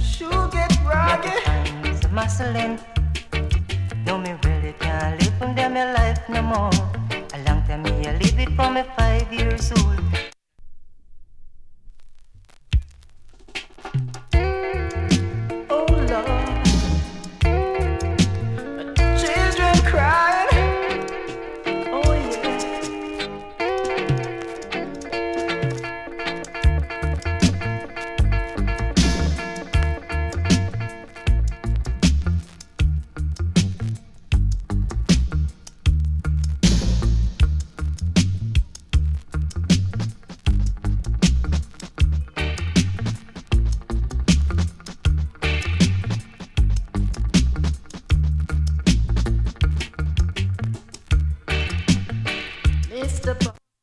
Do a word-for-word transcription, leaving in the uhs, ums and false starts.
Shoe get groggy. It's a muscling. No, me really can't live from them my life no more. A long time me I live it from me five years old.